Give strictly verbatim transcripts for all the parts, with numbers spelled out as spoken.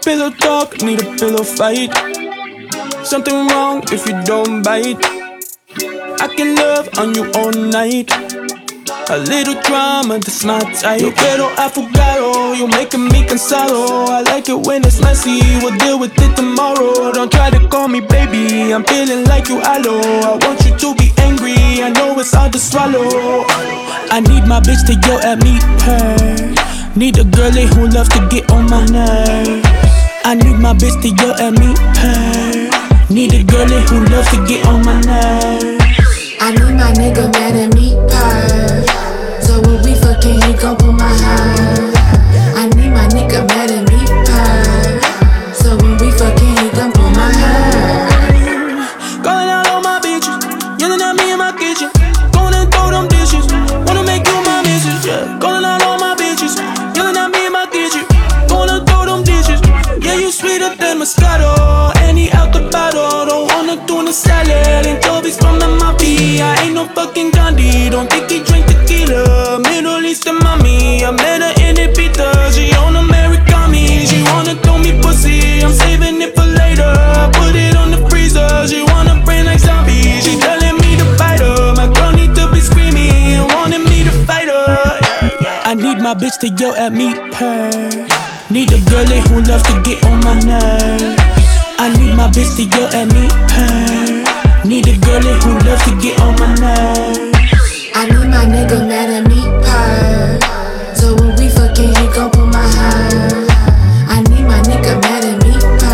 pillow talk, need a pillow fight. Something wrong if you don't bite. I can love on you all night. A little drama, that's my type. Yo quiero afogado, you're making me cansado. I like it when it's messy, we'll deal with it tomorrow. Don't try to call me baby, I'm feeling like you aloe. I want you to be angry, I know it's hard to swallow. I need my bitch to yell at me, her. Need a girlie who loves to get on my nerves. I need my bitch to yell at me, her. Need a girlie who loves to get on my nerves. I need my nigga mad at me, purr. So when we fucking, he gon' pull my hair. I need my nigga mad at me, purr. So when we fucking, he gon' pull my hair. Calling out all my bitches, yelling at me in my kitchen. Gonna throw them dishes, wanna make you my missus, yeah. Calling out all my bitches, yelling at me in my kitchen. Gonna throw them dishes, yeah, you sweeter than Moscato. Any out the bottle, don't wanna tuna salad. Anchovies from the mafia, I ain't no fucking Gandhi. Don't think he drink tequila, Middle Eastern mommy. I met her in Ibiza, she on Americani. She wanna throw me pussy, I'm saving it for later. Put it on the freezer, she wanna brain like zombie. She telling me to fight her, my girl need to be screaming, wanting me to fight her. I need my bitch to yell at me, purr. Need a girlie who loves to get on my nerves. I need my bitch to yell at me, purr. Need a girlie who loves to get on my nerves. I need my nigga mad at me, purr. So when we fucking, he gon' pull my hair. I need my nigga mad at me,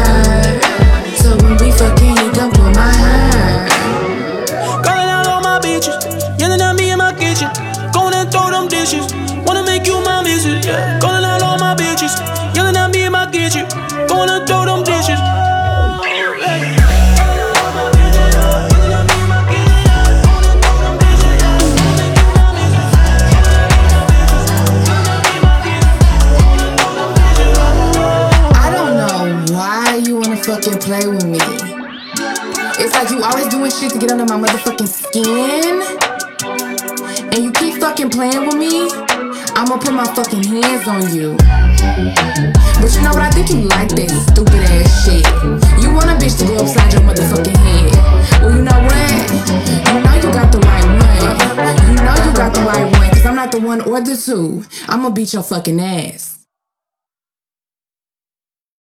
purr. So when we fucking, he gon' pull my hair. Calling out all my bitches, yelling at me in my kitchen. Gonna throw them dishes, wanna make you my missus, yeah. Calling out all my bitches, yelling at me in my kitchen. Gonna throw them dishes. Fucking play with me. It's like you always doing shit to get under my motherfucking skin, and you keep fucking playing with me, I'ma put my fucking hands on you. But you know what, I think you like that stupid ass shit. You want a bitch to go upside your motherfucking head. Well, you know what? You know you got the right one. You know you got the right one, cause I'm not the one or the two. I'ma beat your fucking ass.